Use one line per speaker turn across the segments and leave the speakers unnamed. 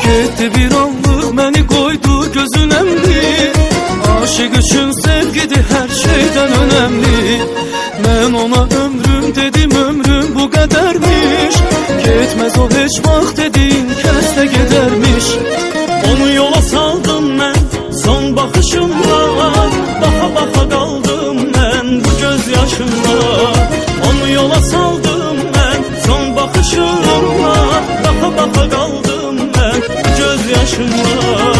Gitti bir anlık məni koydu gözün emdi. Aşık üçün sevgidir her şeyden önemli. Ben ona ömrüm dedim, ömrüm bu kadarmış. Gitmez o hiç vaxt dediğin kəs de gidermiş.
Onu yola saldım ben son bakışımla. Baxa baxa kaldım ben bu göz yaşımla. Onu yola saldım ben son bakışımla. Baxa baxa kaldım ben bu göz yaşımla.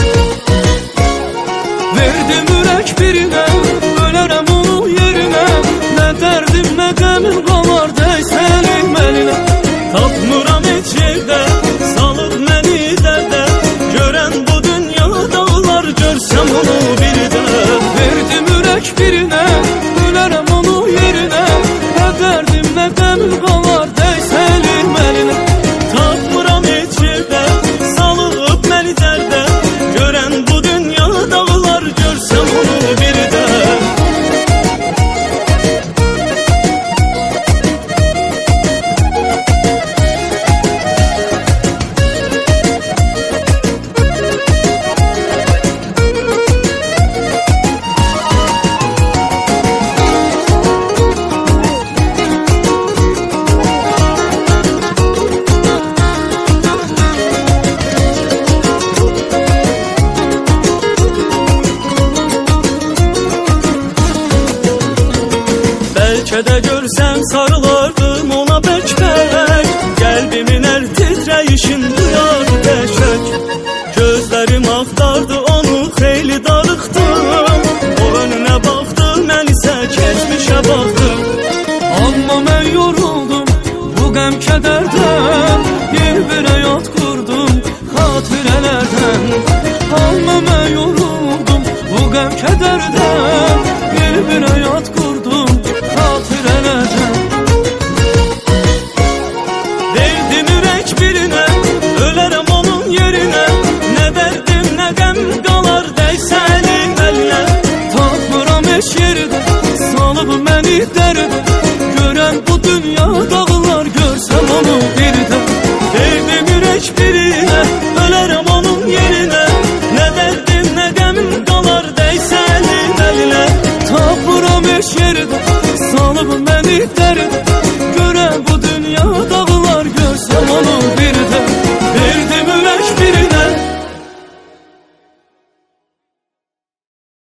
Verdim ürək birinə, ölərəm onun yerinə. Nə dərdim, nə qəmim qalar dəysən elməlinə.
Tapmıram heç yerdə, salıb məni dərdə. Görən bu dünyada olar, görsəm onu bir də.
Verdim ürək birinə, ölərəm onun yerinə. Nə dərdim, nə qəmim qalar dəysən elməlinə.
Tapmıram heç yerdə, salıb məni dərdə. Görən bu dünyada olar, görsəm onu bir də. Bəlkə də görsəm sarılardım ona bək-bək. Qəlbimin hər titrəyişin duyar tək-tək. Gözlərim axtardı onu xeyli darıxdım. O önünə baxdı, mən isə keçmişə baxdım.
Amma mən yoruldum bu qəm kədərdən. Bir həyat qurdum xatirələrdən. Amma mən yoruldum bu qəm kədərdən. Bir həyat qurdum xatirələrdən.
Verdim ürək birinə, ölərəm onun yerinə. Nə dərdim, nə qəm qalar dəysən əlinə.
Tapmıram heç yerdə, salıb məni dərdə. Görən bu dünya dağılar, görsəm onu bir də.
Verdim ürək birinə, ölərəm onun yerinə. Nə dərdim, nə qəmim qalar dəysən əlinə.
Tapmıram heç yerdə, salıb məni dərdə.